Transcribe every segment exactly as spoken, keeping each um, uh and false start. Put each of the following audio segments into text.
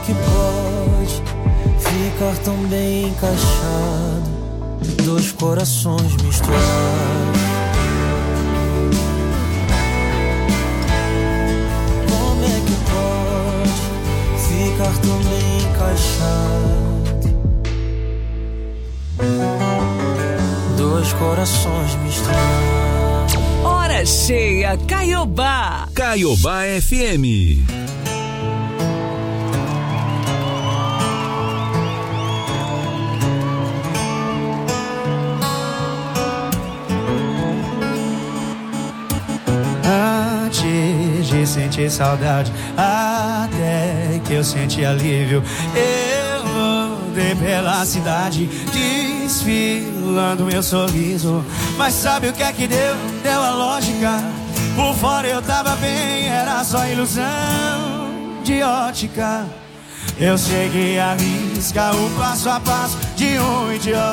que pode ficar tão bem encaixado, dois corações misturados? Como é que pode ficar tão bem encaixado, dois corações misturados? Hora cheia, Caiobá. Caiobá F M. Antes de sentir saudade, até que eu senti alívio, eu andei pela cidade desfilando meu sorriso. Mas sabe o que é que deu? Deu a lógica. Por fora eu tava bem, era só ilusão de ótica. Eu segui a risca, o passo a passo de um idiota.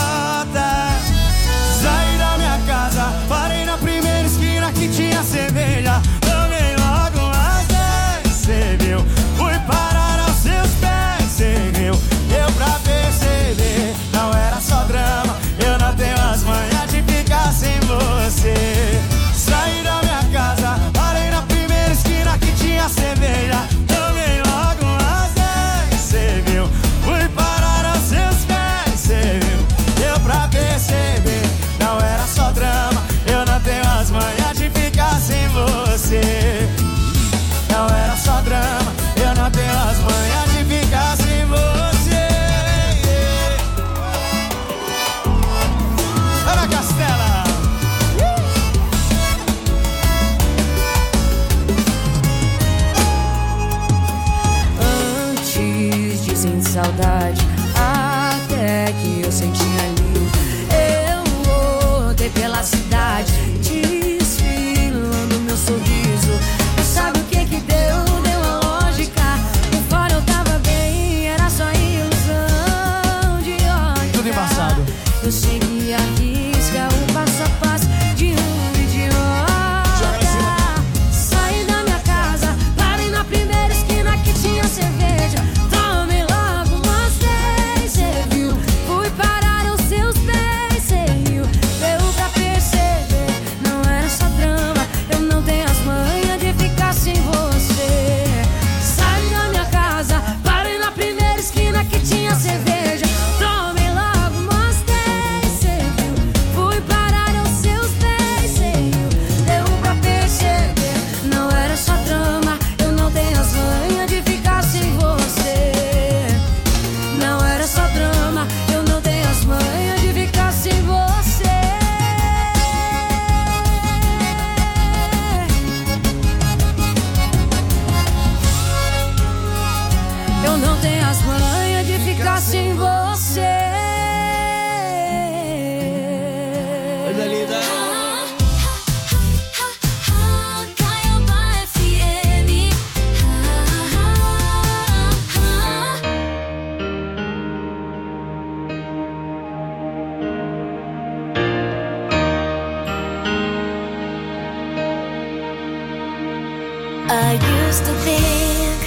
Saí da minha casa, parei na primeira esquina que tinha cerveja. Tomei logo umas dez, cê viu? Fui parar aos seus pés, cê viu? Deu pra perceber, não era só drama. Eu não tenho as manhas de ficar sem você. Saí da minha casa, parei na primeira esquina que tinha cerveja. Tomei logo umas dez, cê viu? Fui parar aos seus pés, cê viu? Deu pra perceber, não era só drama. Eu não tenho as manhas de ficar sem você. Não era só drama, eu não tenho as manhas de ficar sem você. Ana Castela. Antes de sentir saudade, até que eu senti alívio, eu voltei pela cidade desfilando meu sorriso. Mas sabe o que que deu? Deu a lógica. Por fora eu tava bem, era só ilusão de ódio. Tudo embaçado. Eu segui a risca, o passo a passo de um idiota. Saí da minha casa, parei na primeira esquina que tinha cerveja. Tomei logo umas dez, cê viu? Fui parar aos seus pés, cê viu? Deu pra perceber, não era só drama. Eu não tenho as manhas de ficar sem você. Saí da minha casa, parei na primeira esquina que tinha cerveja. Tomei logo umas dez, cê viu? Fui parar aos seus pés, cê viu? Deu pra perceber, não era só drama. Eu não tenho as manhas de ficar sem você. Não era só drama, eu não tenho as manhas de ficar sem você. Eu não tenho as manhas de ficar sem você. Coisa linda. Caiobá F M. I used to think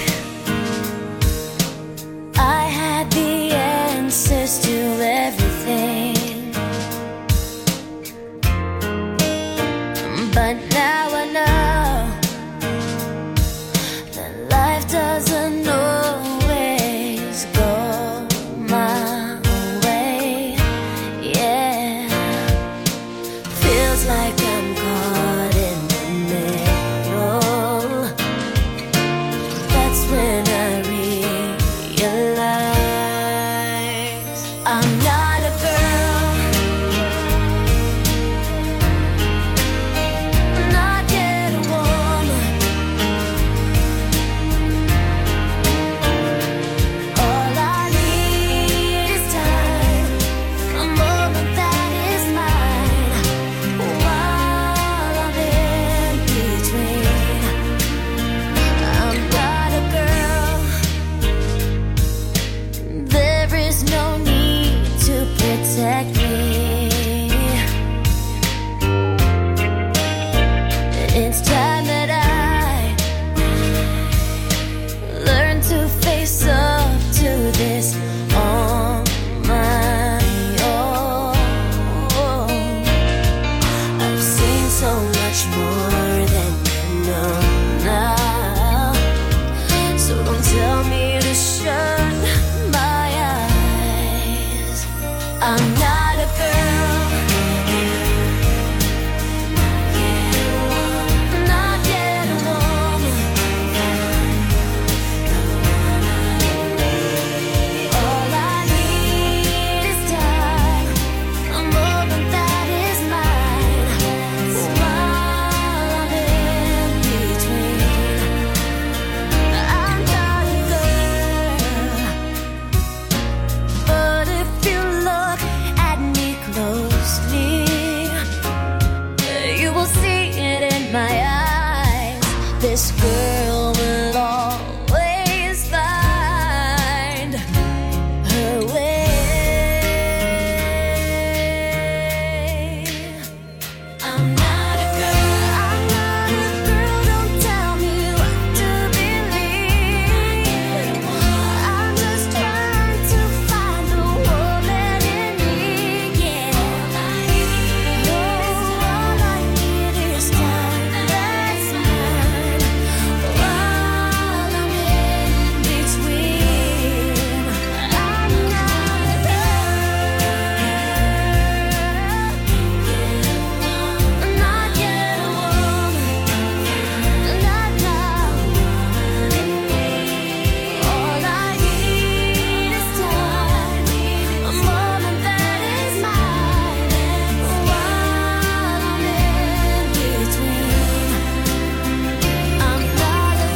I had the answers to everything, but now I know that life doesn't always go my way. Yeah, feels like I'm caught in the middle. this girl will always find her way. I'm not a girl, I'm not a girl, don't tell me what to believe. I'm just trying to find the woman in me, yeah. No, all I need is time that's mine while I'm in between. I'm not a girl, not yet a woman, not now. All I need is time, a moment that is mine while I'm in between. I'm not a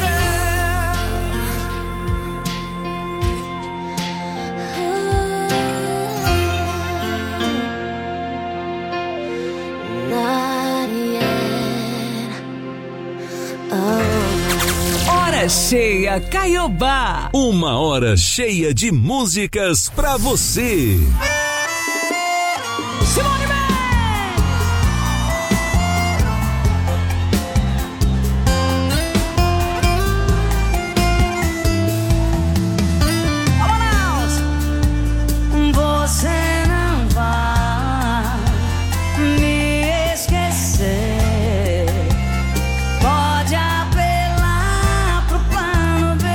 girl. Not yet. Oh. Hora cheia Caiobá. Uma hora cheia de músicas pra você. Simone Man. Vamos! Você não vai me esquecer. Pode apelar pro plano B.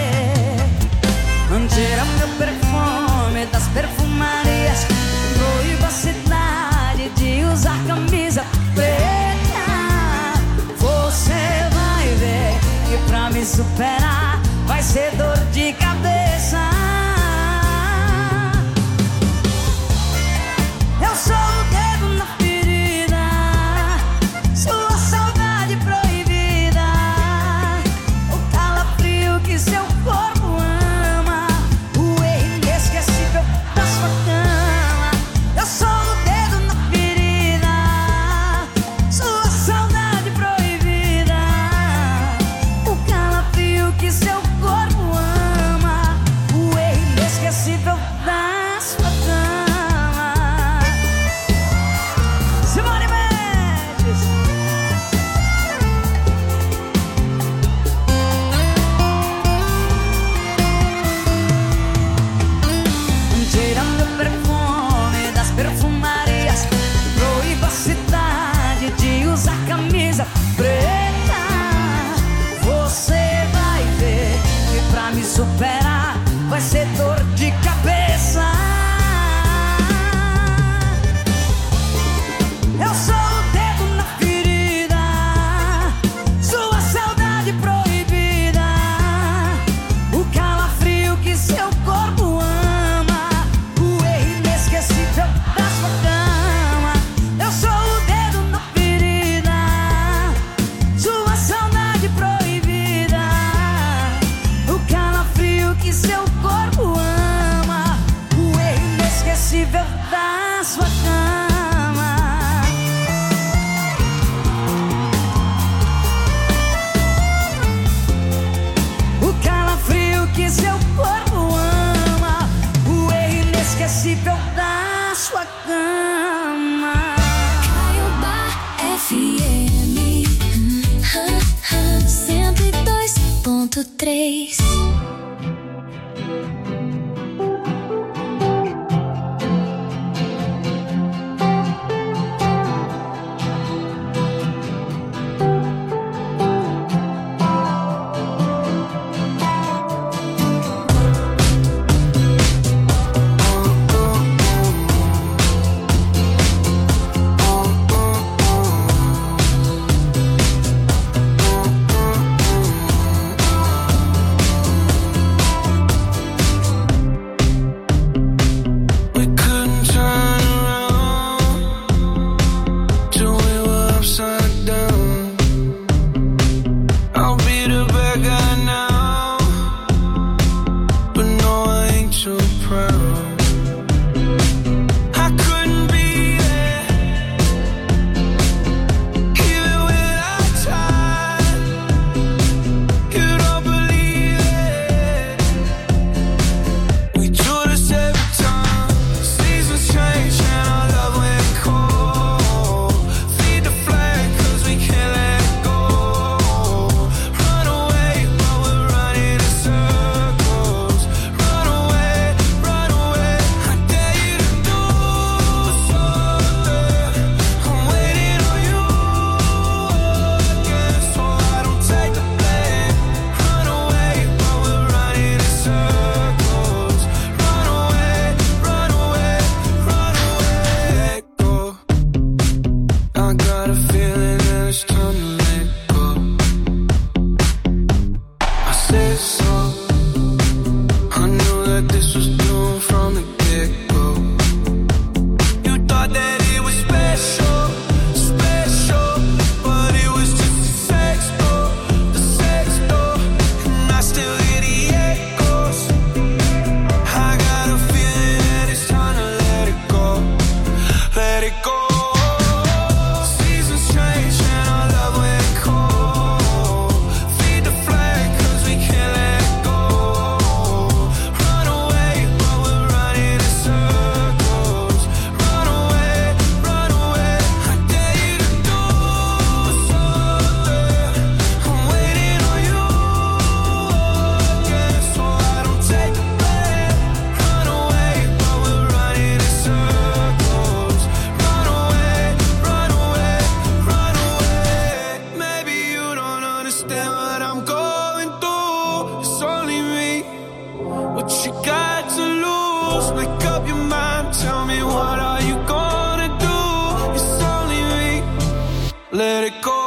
Tira meu perfume das perfumarias. Proíba a cidade de usar camisa preta. Você vai ver que pra me superar vai ser dor de cabeça. Eu sou o dedo na ferida, sua saudade proibida, o calafrio que seu corpo ama, o erro inesquecível da sua cama. Eu sou o dedo na ferida, sua saudade proibida, o calafrio que seu corpo ama, o erro inesquecível da sua cama. Simone Mendes. Tira meu perfume das perfumarias. Proíba a cidade de usar camisa preta. Você vai ver que pra me superar vai ser dor de cabeça. Eu sou o dedo na ferida, sua saudade proibida, o calafrio que seu corpo ama, o erro inesquecível da sua cama. Eu sou o dedo na ferida, sua saudade proibida, o calafrio que seu corpo ama, o erro inesquecível da sua cama. O calafrio que seu corpo ama, o erro inesquecível da sua cama. Caiobá F M cento e dois ponto três. understand what I'm going through. It's only me. What you got to lose? Make up your mind. Tell me what are you gonna do? It's only me. Let it go.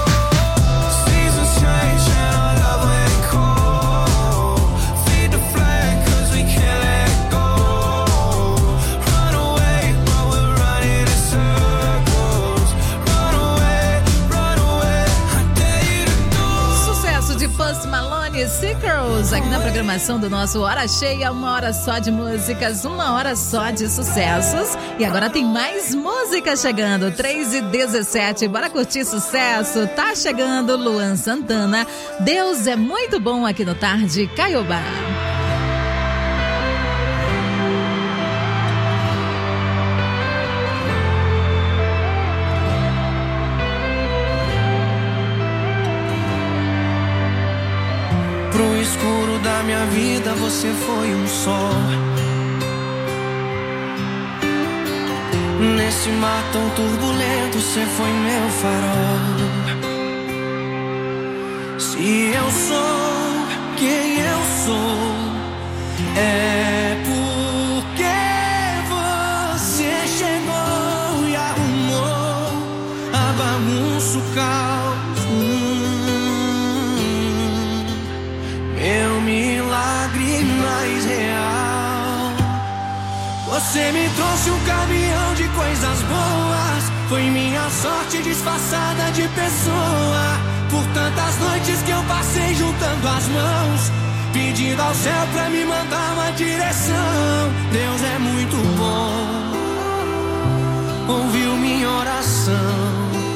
Seekers, aqui na programação do nosso Hora Cheia, uma hora só de músicas, uma hora só de sucessos. E agora tem mais músicas chegando, três e dezessete, bora curtir sucesso. Tá chegando Luan Santana, Deus é muito bom aqui no Tarde Caiobá. Pro escuro da minha vida você foi um sol. Nesse mar tão turbulento você foi meu farol. Se eu sou quem eu sou, é porque você chegou e arrumou a bagunça, o caos. Meu milagre mais real. Você me trouxe um caminhão de coisas boas. Foi minha sorte disfarçada de pessoa. Por tantas noites que eu passei juntando as mãos, pedindo ao céu pra me mandar uma direção. Deus é muito bom, ouviu minha oração.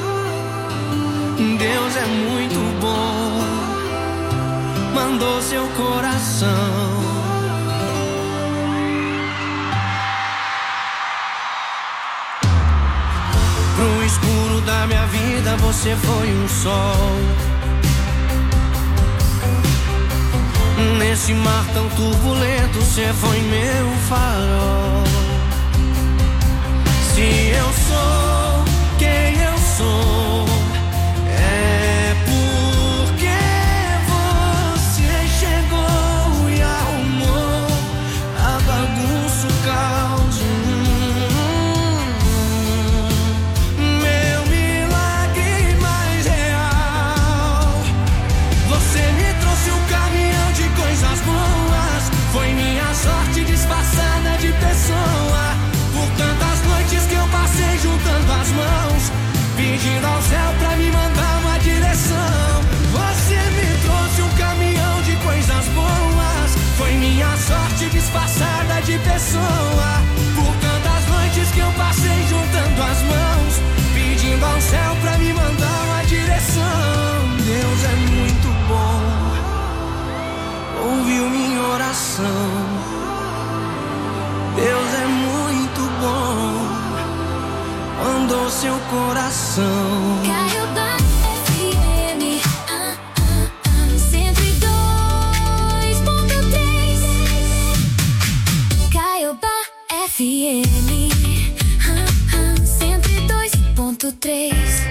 Deus é muito bom, mandou seu coração. Pro escuro da minha vida você foi um sol. Nesse mar tão turbulento você foi meu farol. Se eu sou quem eu sou, é porque chegou e arrumou a bagunça, o caos. Meu milagre mais real. Você me trouxe um caminhão de coisas boas. Foi minha sorte disfarçada de pessoa. Por tantas noites que eu passei juntando as mãos, pedindo ao céu pra me mandar uma direção. Você me trouxe um caminhão de coisas boas. Foi minha sorte disfarçada de pessoa. Por tantas noites que eu passei juntando as mãos, pedindo ao céu pra me mandar uma direção. Deus é muito bom, ouviu minha oração. Deus é muito bom, mandou seu coração. Caiobá F M, ah, ah, ah, cento e dois ponto três. Caiobá F M, ah, ah, cento e dois ponto três.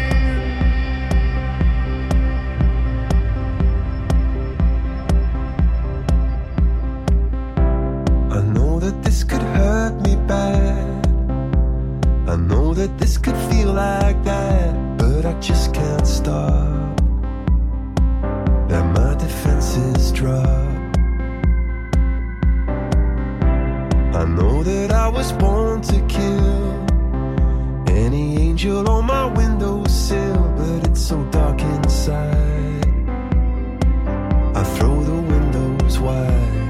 I know that this could hurt me bad. I know that this could feel like that, but I just can't stop. That my defenses drop. I know that I was born to kill any angel on my windowsill, but it's so dark inside. I throw the windows wide.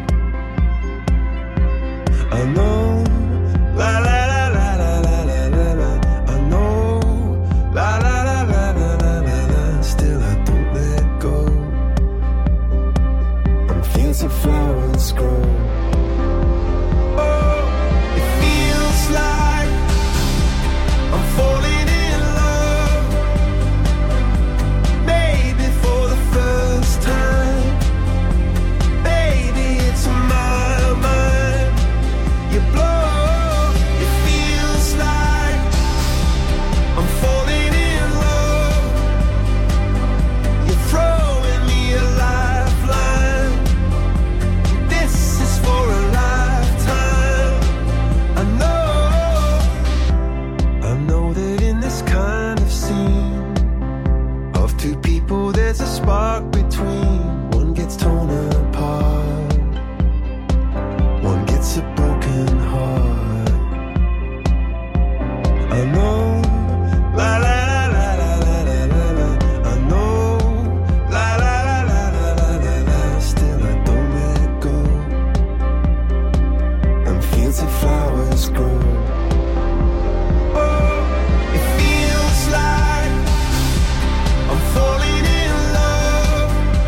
I know, la la la la la la la la la. I know, la la la la la la la la. Still I don't let go. And fields of flowers grow. Oh, it feels like I'm falling in love. Maybe for the first time. Baby, it's my mind. You blow, it feels like I'm falling in love. You're throwing between. One gets torn apart, one gets a broken heart. I know, la la la la la la la la la. I know, la la la la la la la la. Still I don't let go, and fields of flowers grow. Oh, it feels like I'm falling in love,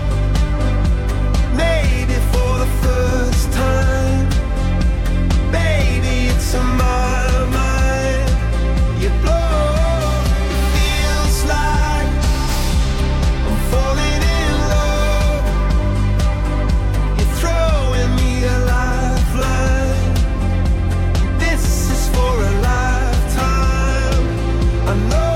maybe for the first time. Baby, it's on my mind. You blow. It feels like I'm falling in love. You're throwing me a lifeline. This is for a lifetime. I know.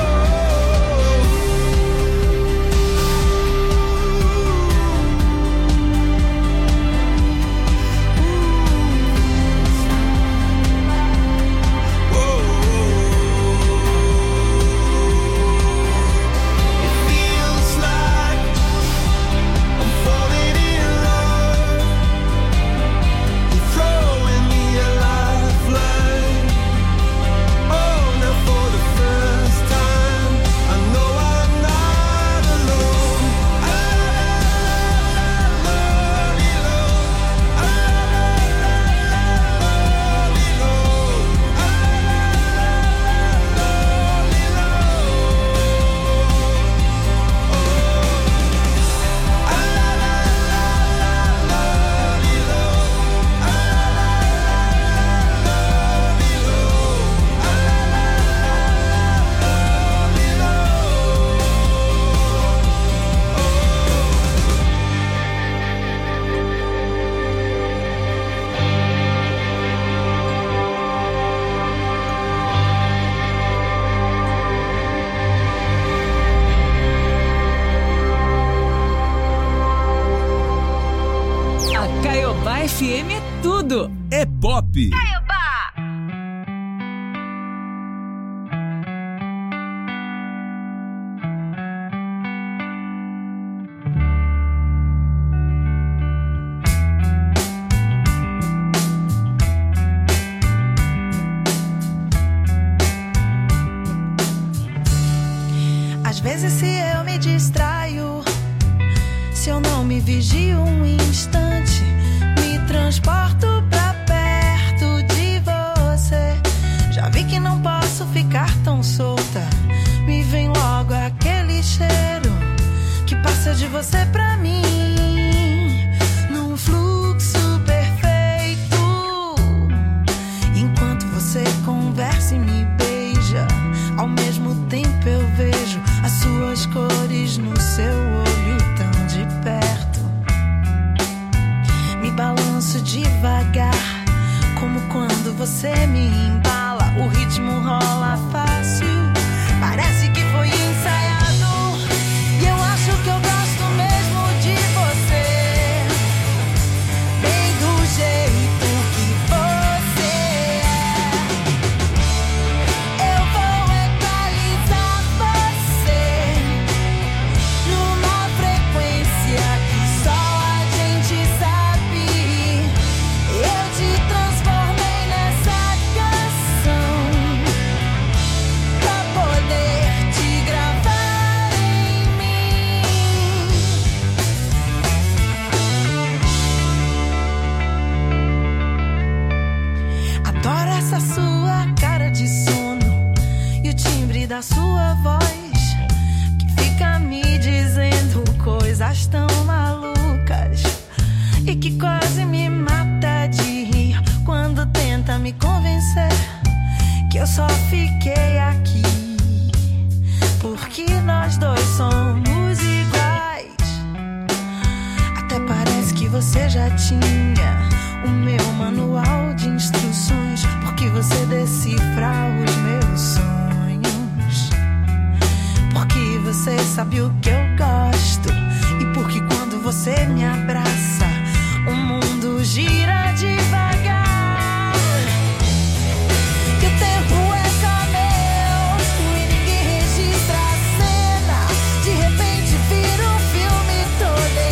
It feels like I'm falling in love. You're throwing me a lifeline. Oh, now for the first time, I know I'm not alone. I love you, Lord. I love you, Lord. I love you, A Caiobá F M é tudo. É pop. Às vezes se eu me distraio, se eu não me vigio um instante, me transporto pra perto de você. Já vi que não posso ficar tão solta, me vem logo aquele cheiro que passa de você pra mim, num fluxo perfeito. Enquanto você conversa e me beija, ao mesmo tempo eu vejo as suas cores no seu olho tão de perto. Me balanço devagar, como quando você me embala. O ritmo rola fácil, parece que foi ensaiado. E eu acho que eu gosto mesmo de você, bem do jeito que você é. Eu vou equalizar você numa frequência que só a gente sabe. Eu te transformei nessa canção pra poder te gravar em mim. Adoro essa sua cara de sono e o timbre da sua voz, que fica me dizendo coisas tão malucas e que quase me mata de rir quando tenta me convencer que eu só fiquei aqui porque nós dois somos iguais. Até parece que você já tinha o meu manual de instruções, porque você decifra os meus sonhos, porque você sabe o que eu gosto e porque quando você me abraça o mundo gira devagar. E o tempo é só meu e ninguém registra a cena. De repente vira um filme todo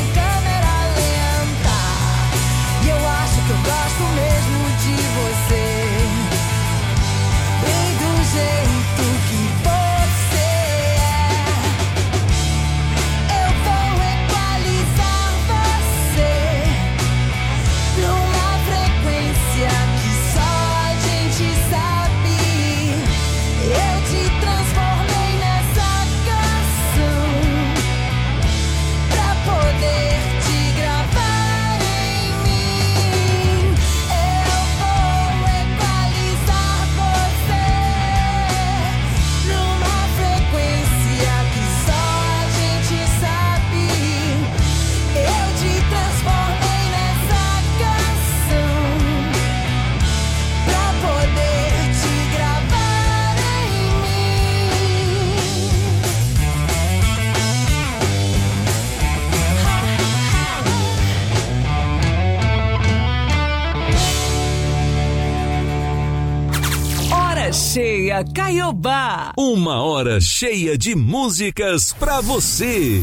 cheia Caiobá. Uma hora cheia de músicas pra você.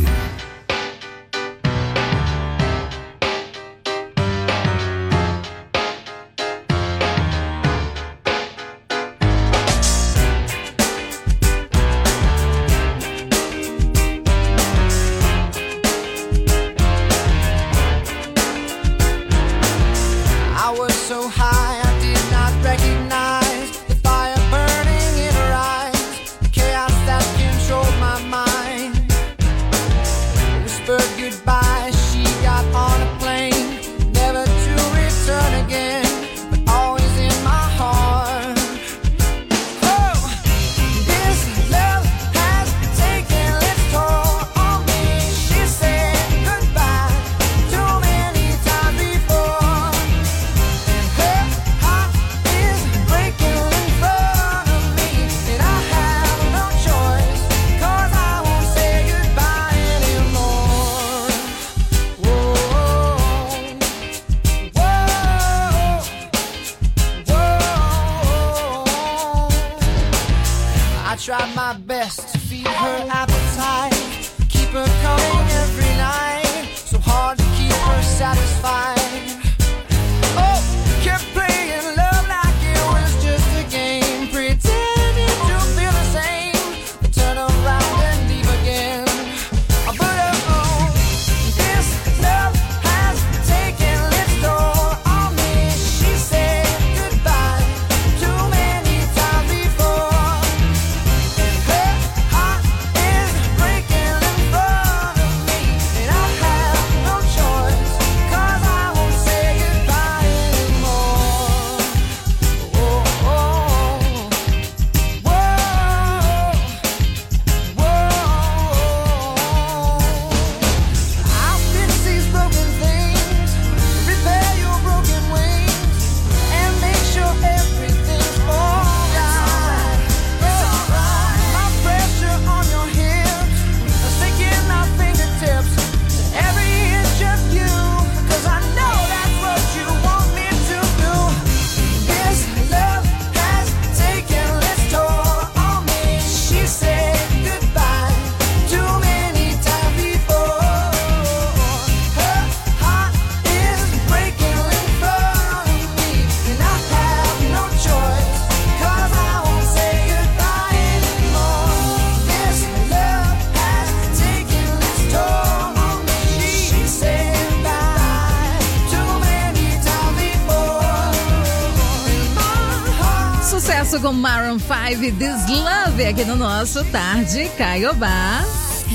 Com Maroon cinco, This Love, aqui no nosso Tarde Caiobá.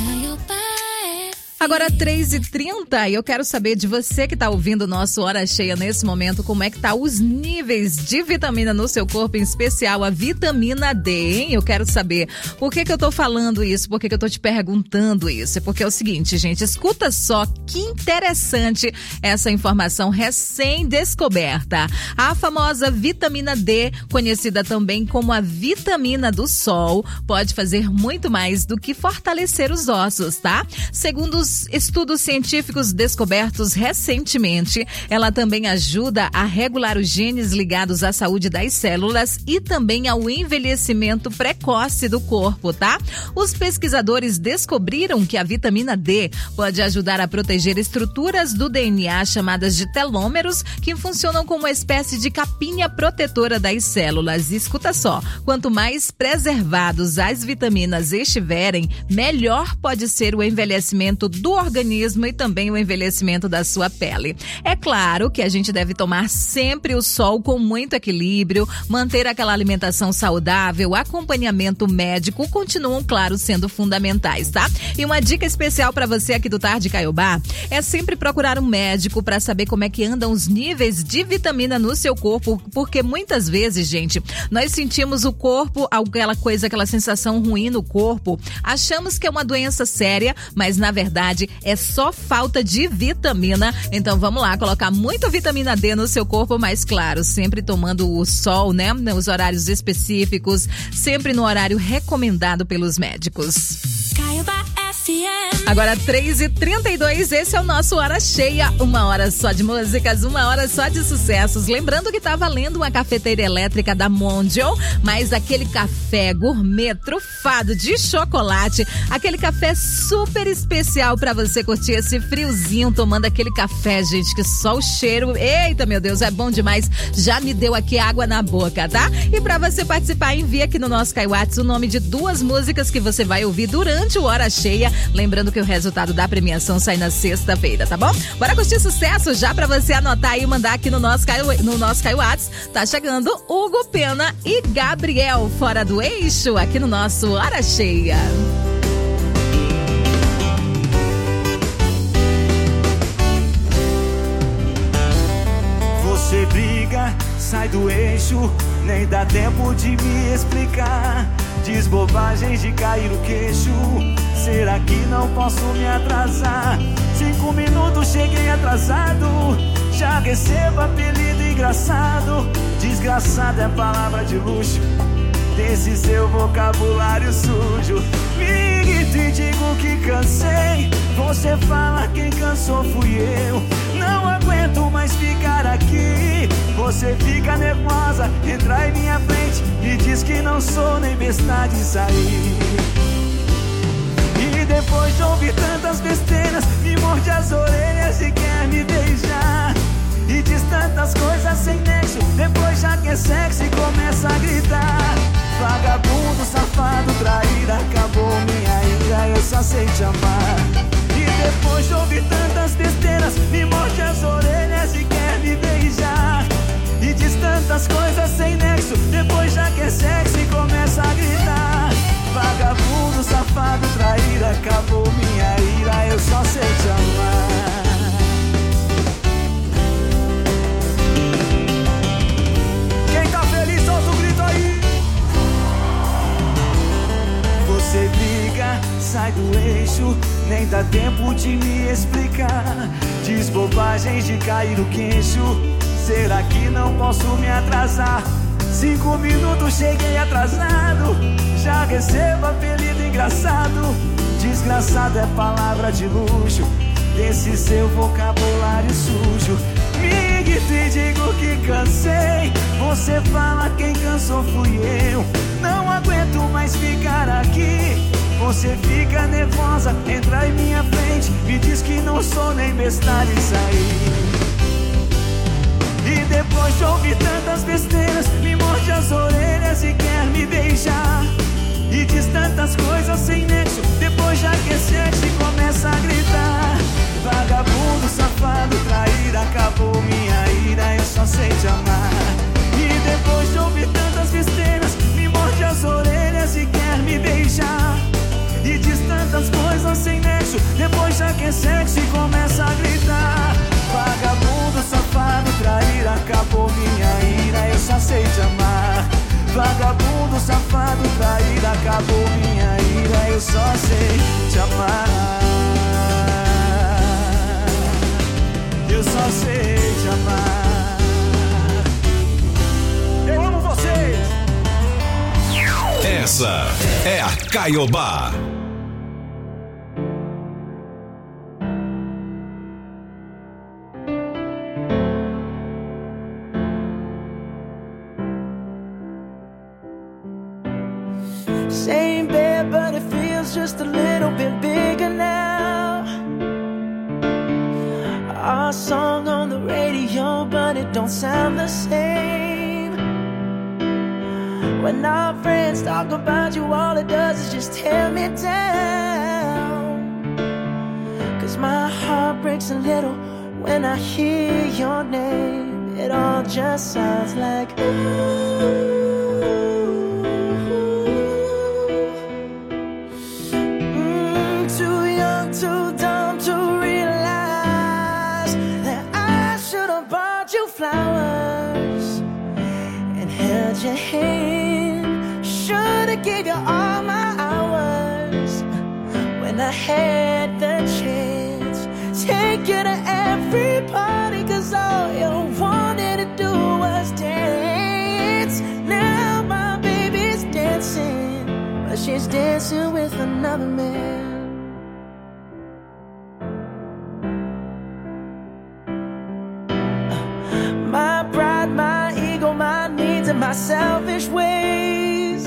Agora três e trinta e eu quero saber de você que está ouvindo o nosso Hora Cheia nesse momento, como é que tá os níveis de vitamina no seu corpo, em especial a vitamina D, hein? Eu quero saber por que que eu tô falando isso, por que que eu tô te perguntando isso. É porque é o seguinte, gente, escuta só que interessante essa informação recém-descoberta. A famosa vitamina D, conhecida também como a vitamina do sol, pode fazer muito mais do que fortalecer os ossos, tá? Segundo os estudos científicos descobertos recentemente, ela também ajuda a regular os genes ligados à saúde das células e também ao envelhecimento precoce do corpo, tá? Os pesquisadores descobriram que a vitamina D pode ajudar a proteger estruturas do D N A chamadas de telômeros, que funcionam como uma espécie de capinha protetora das células. E escuta só, quanto mais preservados as vitaminas estiverem, melhor pode ser o envelhecimento do organismo e também o envelhecimento da sua pele. É claro que a gente deve tomar sempre o sol com muito equilíbrio, manter aquela alimentação saudável, acompanhamento médico continuam, claro, sendo fundamentais, tá? E uma dica especial para você aqui do Tarde Caiobá é sempre procurar um médico para saber como é que andam os níveis de vitamina no seu corpo, porque muitas vezes, gente, nós sentimos o corpo, aquela coisa, aquela sensação ruim no corpo, achamos que é uma doença séria, mas na verdade é só falta de vitamina. Então vamos lá, colocar muita vitamina D no seu corpo, mas claro, sempre tomando o sol, né? Nos horários específicos, sempre no horário recomendado pelos médicos. Caiobá F Agora três e trinta e dois, esse é o nosso Hora Cheia, uma hora só de músicas, uma hora só de sucessos. Lembrando que tá valendo uma cafeteira elétrica da Mondial, mas aquele café gourmet trufado de chocolate, aquele café super especial pra você curtir esse friozinho, tomando aquele café, gente, que só o cheiro, eita meu Deus, é bom demais, já me deu aqui água na boca, tá? E pra você participar, envia aqui no nosso Kaiwats o nome de duas músicas que você vai ouvir durante o Hora Cheia, lembrando que o resultado da premiação sai na sexta-feira, tá bom? Bora curtir sucesso já pra você anotar e mandar aqui no nosso, no nosso Kaiwats. Tá chegando Hugo Pena e Gabriel, Fora do Eixo, aqui no nosso Hora Cheia. Você briga, sai do eixo, nem dá tempo de me explicar. Diz bobagens de cair o queixo, será que não posso me atrasar? Cinco minutos cheguei atrasado, já recebo apelido engraçado. Desgraçado é palavra de luxo, desse seu vocabulário sujo. Me grito e digo que cansei, você fala quem cansou fui eu. Não aguento mais ficar aqui, você fica nervosa, entra em minha frente e diz que não sou nem besta de sair. E depois de ouvir tantas besteiras, me morde as orelhas e quer me beijar. E diz tantas coisas sem nexo, depois já que é sexy começa a gritar. Vagabundo, safado, traíra, acabou minha ira, eu só sei te amar. E depois de ouvir tantas besteiras, me morde as orelhas e quer me beijar. E diz tantas coisas sem nexo, depois já que é sexy começa a gritar. Vagabundo, safado, traíra, acabou minha ira, eu só sei te amar. Quem tá feliz, solta o grito aí. Você briga, sai do eixo, nem dá tempo de me explicar. Diz bobagens de cair o queixo, será que não posso me atrasar? Cinco minutos cheguei atrasado, já recebo apelido engraçado. Desgraçado é palavra de luxo, desse seu vocabulário sujo. Me grito e digo que cansei, você fala quem cansou fui eu. Não aguento mais ficar aqui, você fica nervosa, entra em minha frente, me diz que não sou nem besta de sair. E depois de ouvir tantas besteiras, me morde as orelhas e quer me beijar. E diz tantas coisas sem nexo, depois já que é sexy começa a gritar. Vagabundo, safado, traíra, acabou minha ira, eu só sei te amar. E depois de ouvir tantas besteiras, me morde as orelhas e quer me beijar. E diz tantas coisas sem nexo, depois já que é sexy começa a gritar. Vagabundo, safado, traíra, acabou minha ira, eu só sei te amar. Vagabundo, safado, traíra, acabou minha ira, eu só sei te amar. Eu só sei te amar. Eu amo vocês. Essa é a Caiobá. Same bed, but it feels just a little bit bigger now. Our song on the radio, but it don't sound the same. When our friends talk about you, all it does is just tear me down. Cause my heart breaks a little when I hear your name. It all just sounds like ooh. Too dumb to realize that I should have bought you flowers and held your hand. Should have gave you all my hours when I had the chance. Take you to every party, cause all you wanted to do was dance. Now my baby's dancing, but she's dancing with another man. my selfish ways.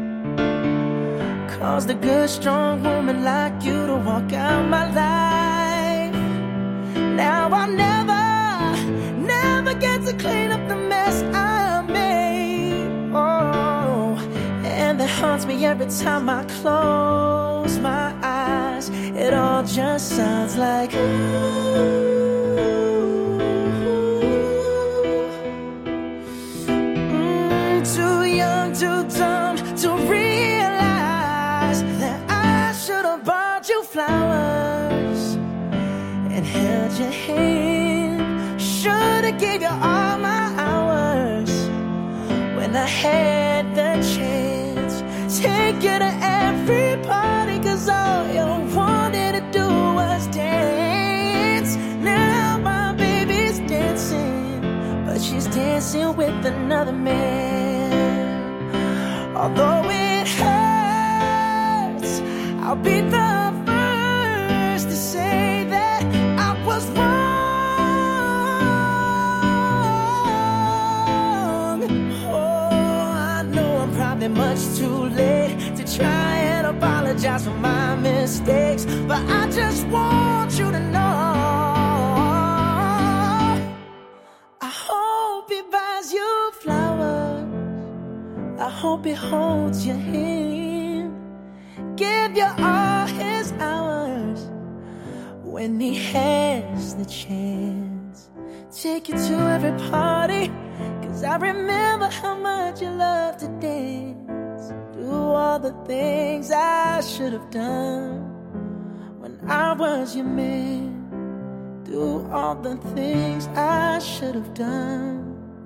Caused a good, strong woman like you to walk out my life. Now I'll never, never get to clean up the mess I made. Oh, and that haunts me every time I close my eyes. It all just sounds like ooh. Too young, too dumb to realize that I should have bought you flowers and held your hand. Should have gave you all my hours when I had the chance. Take you to every party, cause all you wanted to do was dance. Now my baby's dancing, but she's dancing with another man. Although it hurts, I'll be the first to say that I was wrong. Oh, I know I'm probably much too late to try and apologize for my mistakes, but I just want you to know I hope he buys you flowers. I hope he holds your hand, give you all his hours when he has the chance. Take you to every party, cause I remember how much you love to dance. Do all the things I should have done when I was your man. Do all the things I should have done.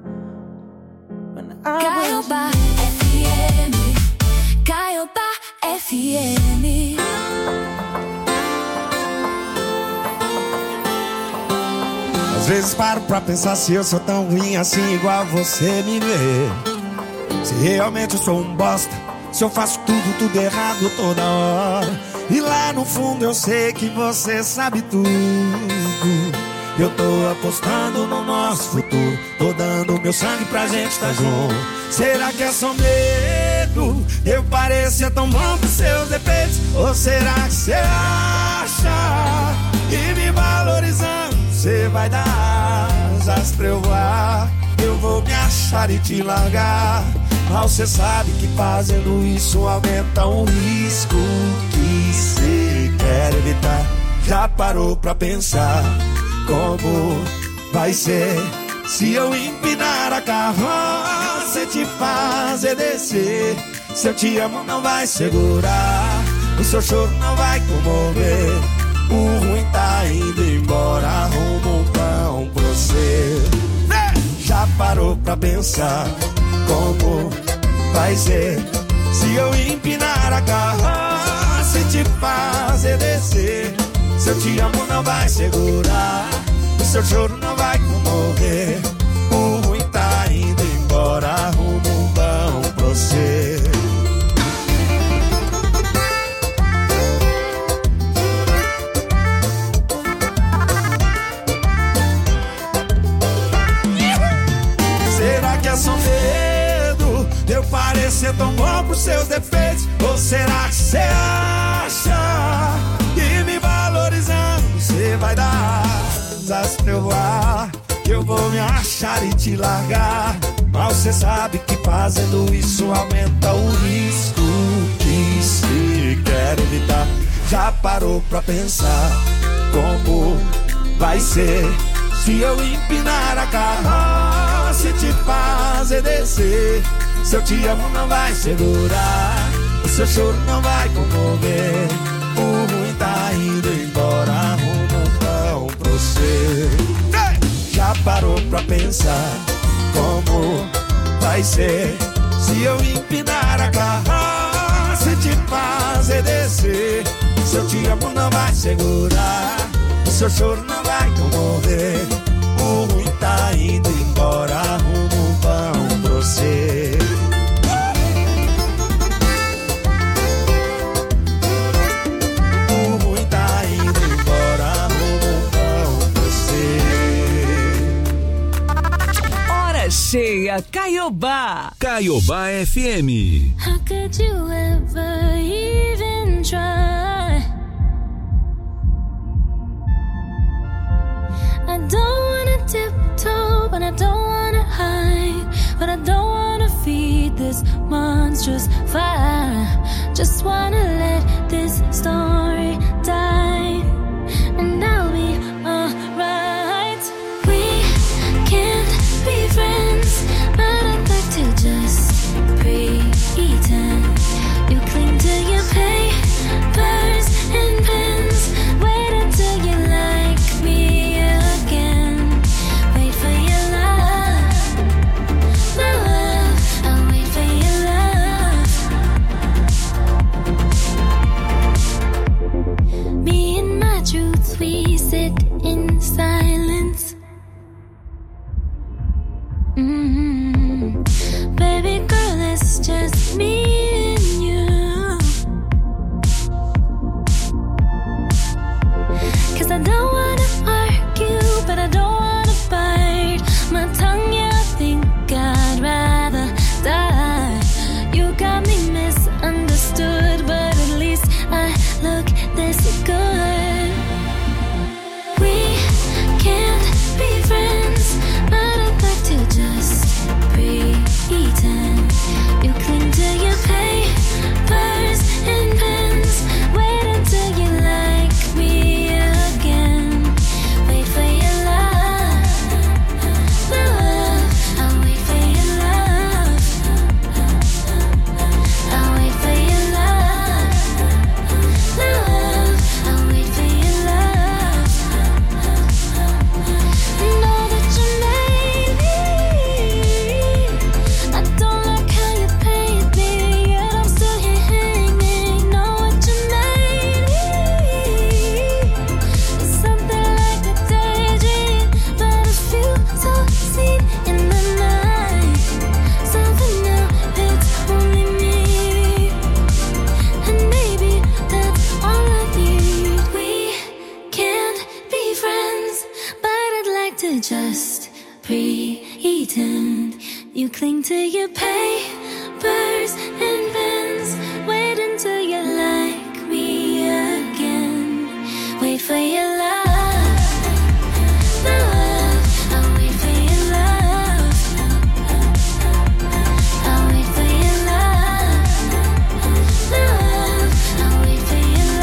Caiobá F M, Caiobá F M. Às vezes paro pra pensar se eu sou tão ruim assim igual você me vê. Se realmente eu sou um bosta, se eu faço tudo, tudo errado toda hora. E lá no fundo eu sei que você sabe tudo. Eu tô apostando no nosso futuro, tô dando meu sangue pra gente tá junto. Será que é só medo? Eu parecer tão bom pros seus defeitos? Ou será que você acha que me valorizando você vai dar asas pra eu voar? Eu vou me achar e te largar. Mal cê sabe que fazendo isso aumenta um risco que cê quer evitar. Já parou pra pensar como vai ser se eu empinar a carroça e te fazer descer? Se eu te amo não vai segurar, o seu choro não vai comover. O ruim tá indo embora, arruma um pão pra você. Já parou pra pensar como vai ser se eu empinar a carroça e te fazer descer? Se eu te amo não vai segurar, o seu choro não vai comover. O ruim tá indo embora, arruma um pão pra você. Será que é só medo de eu parecer tão bom pros seus defeitos? Ou será que você acha que me valorizando você vai dar asas pra eu voar? Eu vou me achar e te largar. Mal cê sabe que fazendo isso aumenta o risco que se quer evitar. Já parou pra pensar como vai ser se eu empinar a carroça e te fazer descer? Se eu te amo não vai segurar, o seu choro não vai comover. O ruim tá indo embora, arruma um pão pra você. Já parou pra pensar como vai ser se eu empinar a carroça e te fazer descer? Se eu te amo não vai segurar, o seu choro não vai comover. O ruim tá indo embora, arruma um pão pra você. cheia, Caiobá. Caiobá F M. How could you ever even try? I don't wanna tiptoe, but I don't wanna hide. But I don't wanna feed this monstrous fire. Just wanna let this story die, and I'll be alright. We can't be friends, but I'd like to just pretend. You cling to your papers and pens. Wait until you like me again. Wait for your love, my love. I'll wait for your love. Me and my truth, we sit in silence. Mm-hmm. Baby girl, it's just me and you. 'Cause I don't wanna argue, but I don't wanna bite my tongue. Yeah, I think I'd rather die. You got me misunderstood, but at least I look this good. We can't be friends, but I'd like to just pretend. You cling to your papers and pens. Wait until you like me again. Wait for your love, my love. I'll wait for your love. I'll wait for your love, my love. I'll wait for your love. Know that you made me. I don't like how you paint me, yet I'm still here hanging. Know what you made me. It's something like a daydream, but it feels so seen in the night. Something now, it's only me, and maybe that's all I need. We can't be friends, but I'd like to just pretend. You cling to your papers and pens. Wait until you like me again. Wait for your love, my love. I'll wait for your love. I'll wait for your love, my love. I'll wait for your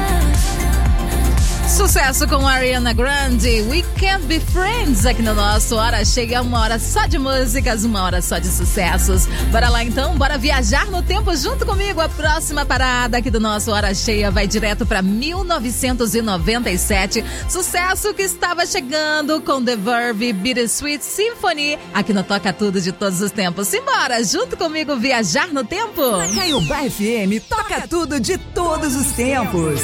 love. Sucesso com Ariana Grande, We Can't Be Friends, aqui no nosso Hora Cheia, uma hora só de músicas, uma hora só de sucessos. Bora lá então, bora viajar no tempo junto comigo. A próxima parada aqui do nosso Hora Cheia vai direto para mil novecentos e noventa e sete, sucesso que estava chegando com The Verve, Bittersweet Symphony, aqui no Toca Tudo de todos os tempos. Simbora, junto comigo viajar no tempo. Na Caiobá F M, toca tudo de todos os tempos.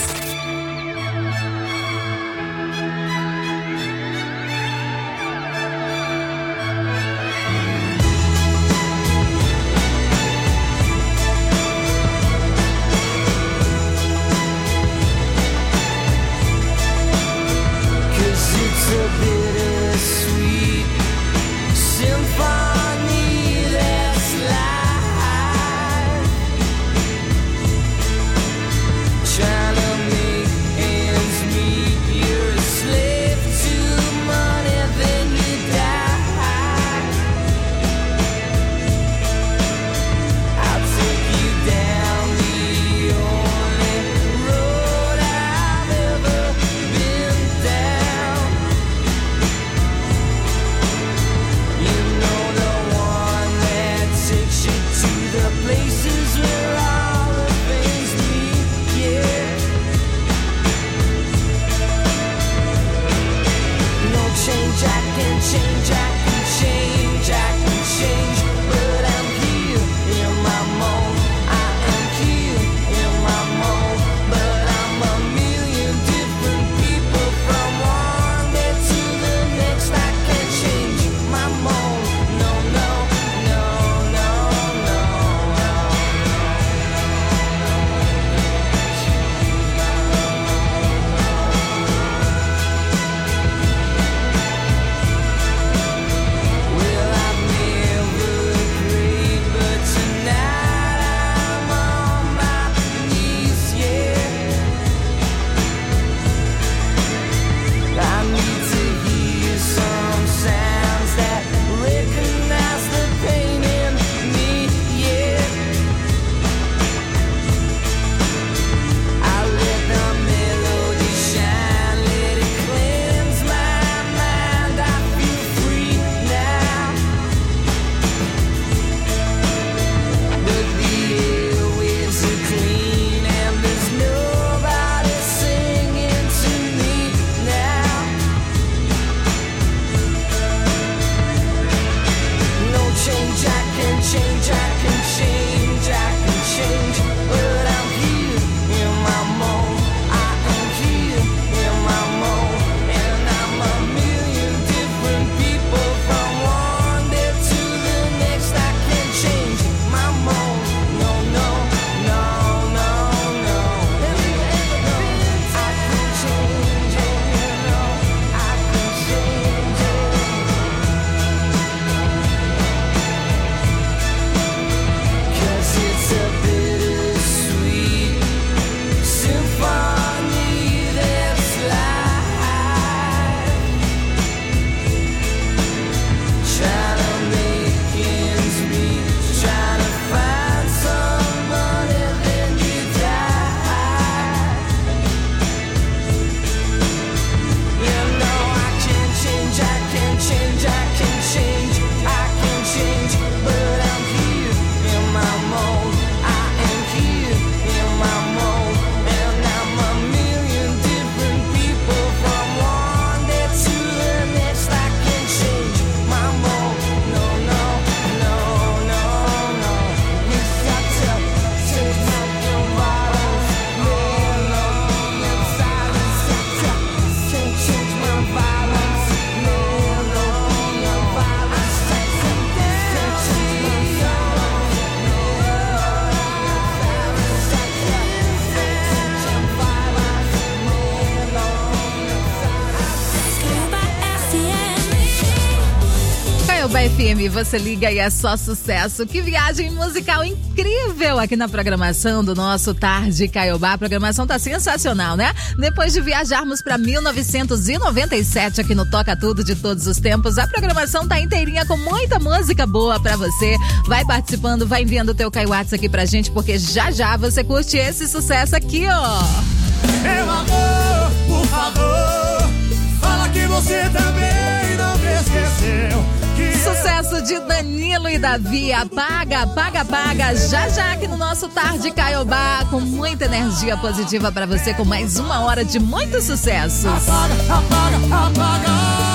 Trying to Well, Caiobá F M, você liga e é só sucesso. Que viagem musical incrível aqui na programação do nosso Tarde Caiobá. A programação tá sensacional, né? Depois de viajarmos para mil novecentos e noventa e sete aqui no Toca Tudo de Todos os Tempos, a programação tá inteirinha com muita música boa pra você. Vai participando, vai enviando o teu Caiwatts aqui pra gente, porque já já você curte esse sucesso aqui, ó. Meu amor, por favor, fala que você também não me esqueceu. Sucesso de Danilo e Davi, apaga, apaga, apaga, já já aqui no nosso Tarde Caiobá, com muita energia positiva pra você, com mais uma hora de muito sucesso. Apaga, apaga, apaga.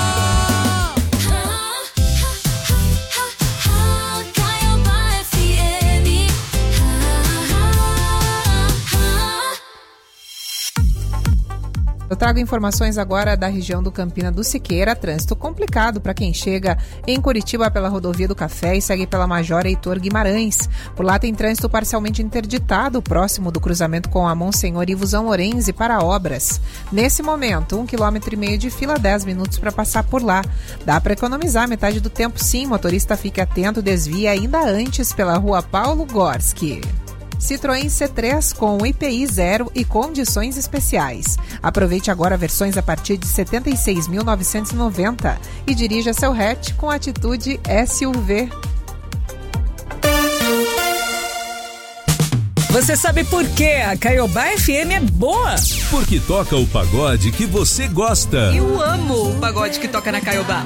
Eu trago informações agora da região do Campina do Siqueira. Trânsito complicado para quem chega em Curitiba pela rodovia do Café e segue pela Major Heitor Guimarães. Por lá tem trânsito parcialmente interditado, próximo do cruzamento com a Monsenhor Ivuzão Lorenzi para obras. Nesse momento, um quilômetro e meio de fila, dez minutos para passar por lá. Dá para economizar metade do tempo, sim. Motorista, fique atento, desvie ainda antes pela rua Paulo Gorski. Citroën C três com I P I zero e condições especiais. Aproveite agora versões a partir de setenta e seis mil novecentos e noventa e dirija seu hatch com atitude S U V. Você sabe por que a Caiobá F M é boa? Porque toca o pagode que você gosta. Eu amo o pagode que toca na Caiobá.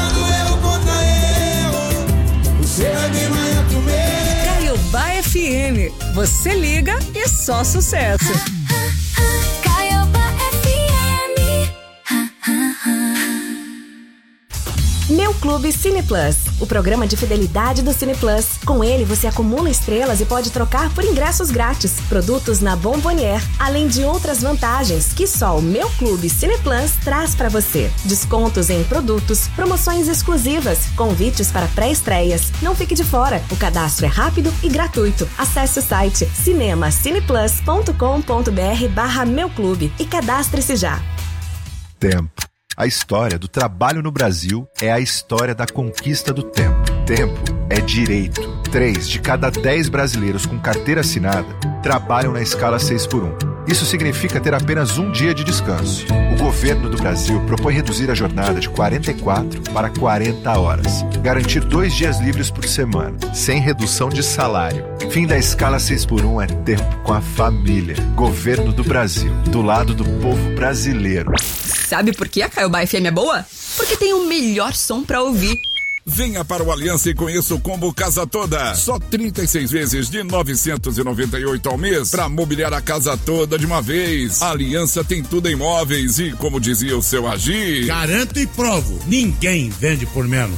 Caiobá F M, você liga e só sucesso. Caiobá F M. Meu Clube Cine Plus, o programa de fidelidade do Cine Plus. Com ele você acumula estrelas e pode trocar por ingressos grátis, produtos na Bombonier, além de outras vantagens que só o Meu Clube Cine Plus traz para você. Descontos em produtos, promoções exclusivas, convites para pré-estreias. Não fique de fora, o cadastro é rápido e gratuito. Acesse o site cinemacineplus.com.br barra Meu Clube e cadastre-se já. Tempo. A história do trabalho no Brasil é a história da conquista do tempo. Tempo é direito. Três de cada dez brasileiros com carteira assinada trabalham na escala seis por um. Isso significa ter apenas um dia de descanso. O governo do Brasil propõe reduzir a jornada de quarenta e quatro para quarenta horas. Garantir dois dias livres por semana, sem redução de salário. Fim da escala seis por um é tempo com a família. Governo do Brasil, do lado do povo brasileiro. Sabe por que a Caiobá F M é boa? Porque tem o melhor som pra ouvir. Venha para o Aliança e conheça o combo Casa Toda. Só trinta e seis vezes de novecentos e noventa e oito ao mês para mobiliar a casa toda de uma vez. A Aliança tem tudo em móveis e, como dizia o seu Agir, garanto e provo, ninguém vende por menos.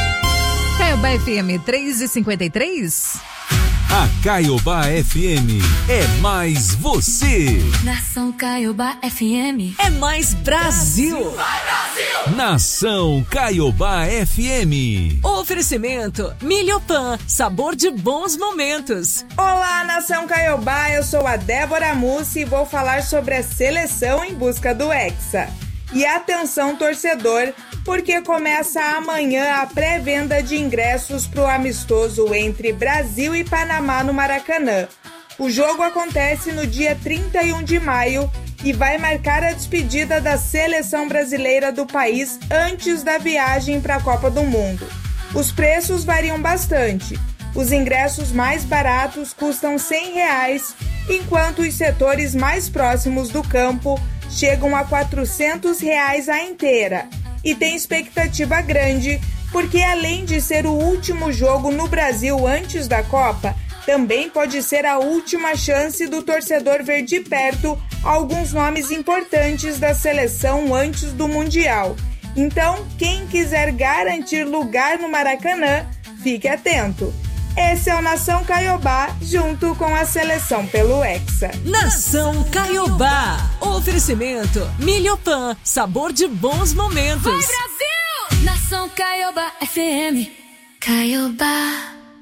Caiobá F M três e cinquenta e três. A Caiobá F M é mais você. Nação Caiobá F M é mais Brasil. Vai, Brasil! Nação Caiobá F M. Oferecimento Milhopan, sabor de bons momentos. Olá, Nação Caiobá, eu sou a Débora Mussi e vou falar sobre a seleção em busca do Hexa. E atenção, torcedor, porque começa amanhã a pré-venda de ingressos para o amistoso entre Brasil e Panamá no Maracanã. O jogo acontece no dia trinta e um de maio e vai marcar a despedida da seleção brasileira do país antes da viagem para a Copa do Mundo. Os preços variam bastante. Os ingressos mais baratos custam cem reais, enquanto os setores mais próximos do campo chegam a quatrocentos reais a inteira. E tem expectativa grande, porque além de ser o último jogo no Brasil antes da Copa, também pode ser a última chance do torcedor ver de perto alguns nomes importantes da seleção antes do Mundial. Então, quem quiser garantir lugar no Maracanã, fique atento. Esse é o Nação Caiobá, junto com a seleção pelo Hexa. Nação Caiobá. Oferecimento Milhopan, sabor de bons momentos. Vai, Brasil! Nação Caiobá F M. Caiobá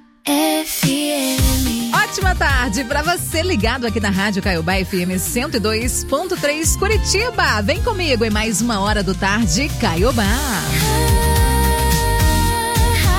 F M. Ótima tarde pra você ligado aqui na Rádio Caiobá F M cento e dois ponto três Curitiba. Vem comigo em mais uma hora do Tarde Caiobá.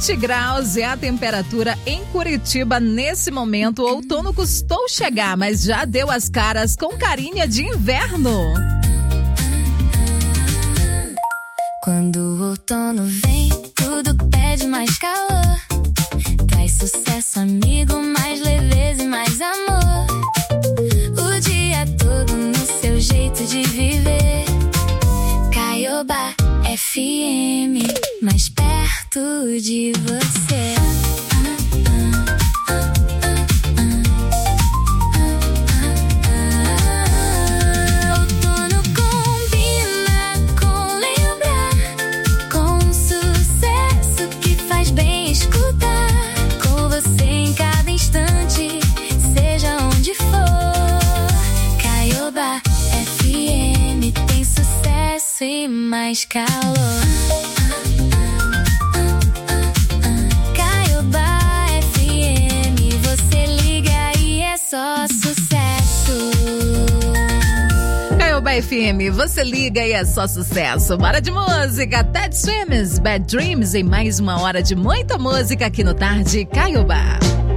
vinte graus é a temperatura em Curitiba nesse momento. O outono custou chegar, mas já deu as caras com carinha de inverno. Quando o outono vem, tudo pede mais calor. Traz sucesso, amigo, mais leveza e mais amor. O dia todo no seu jeito de viver. Caiobá F M, mais perto de você. Outono combina com lembrar, com sucesso que faz bem escutar. Com você em cada instante, seja onde for. Caiobá F M tem sucesso e mais calor. Caiobá F M, você liga e é só sucesso. Caiobá F M, você liga e é só sucesso. Bora de música, Ted Swims, Bad Dreams, em mais uma hora de muita música aqui no Tarde Caiobá.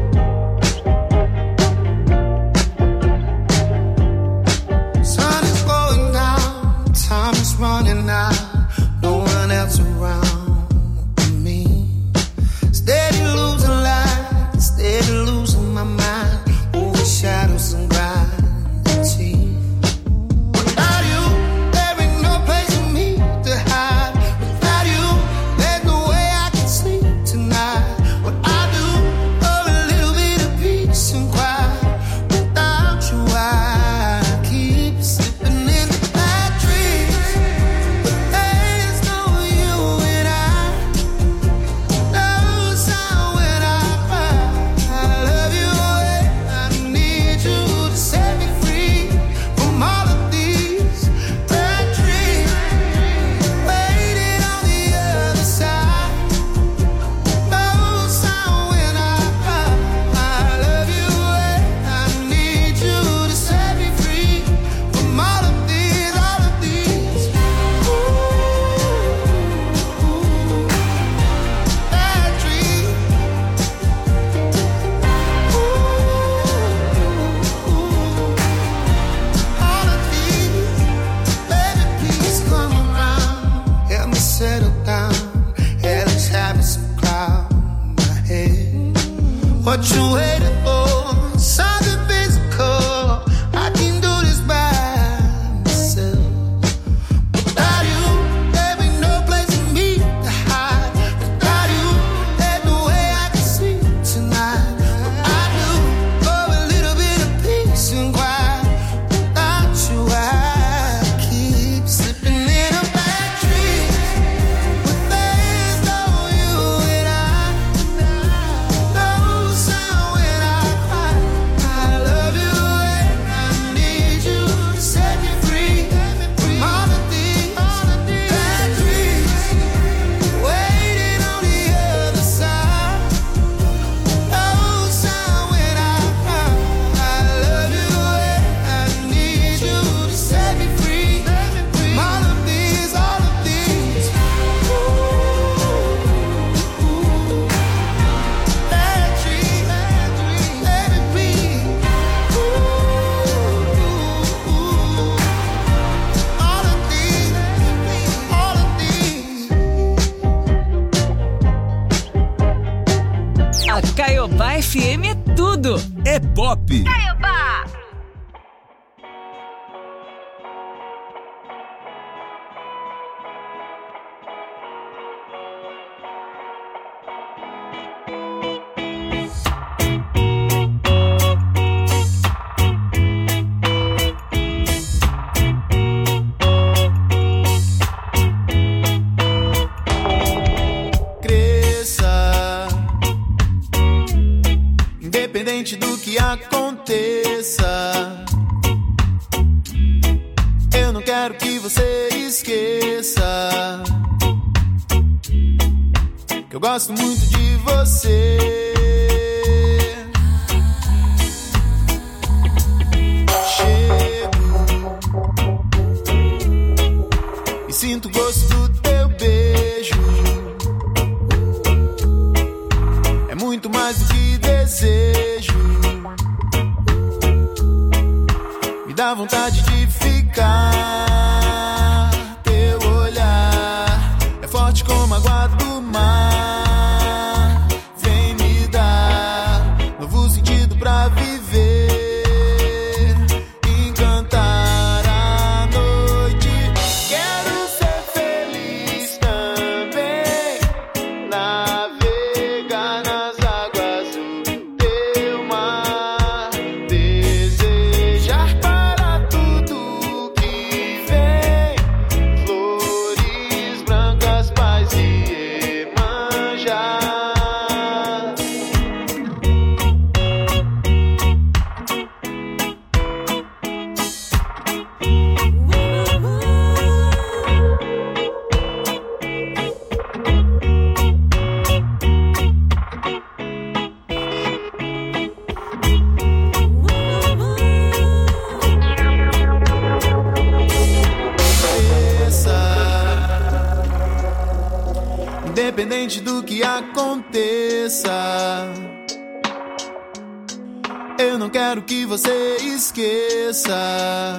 Sun is going down, time is running out, no one else around me. Steady losing light, steady losing my mind, over shadows and gravity. Without you, there ain't no place for me to hide. Without you, there's no way I can sleep tonight. What I do for a little bit of peace and quiet. Without you, I keep slipping in bad dreams. But there's no you and I. No sound when I cry. I love you and I need you to set me free from all of these bad dreams. Waiting on the other side. No sound when I cry. I love you and I need you to set me free from all of these, all of these. Ooh, bad dreams. All of these, baby, please come around. Help me settle down. Hell is having some cloud in my head. What you waiting for? Something physical. I can do this by myself. Without you, there ain't no place for me to hide. Without you, there's no way I can sleep tonight. I do for a little bit of peace and quiet. Without you, I keep slipping in a bad dream. But there's no you and I. No sound when I cry. I love you and I need you to set me free from all of these bad dreams. Waiting on the other side. No sound when I cry. I love you and I need you to set me free from all of these, all of these. Ooh, bad dreams, let it be. Ooh, all of these, all of these. A Caiobá F M é tudo. É pop. Caiobá. Cresça, independente do que aconteça. Eu não quero que você esqueça que eu gosto muito de você. Chego e sinto o gosto do teu beijo. dá vontade de ficar. Teu olhar é forte como a água do mar. Vem me dar novo sentido pra viver, encantar a noite. Quero ser feliz também, navegar nas águas do teu mar, desejar para tudo que vem, flores brancas, paz e Iemanjá. Independente do que aconteça, eu não quero que você esqueça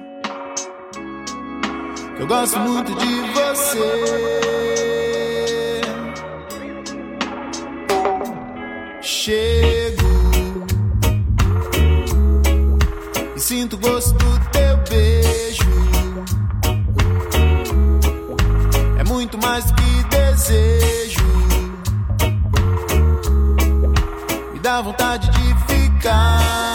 que eu gosto muito de você. Chego e sinto o gosto do teu beijo. É muito mais do que desejo, me dá vontade de ficar.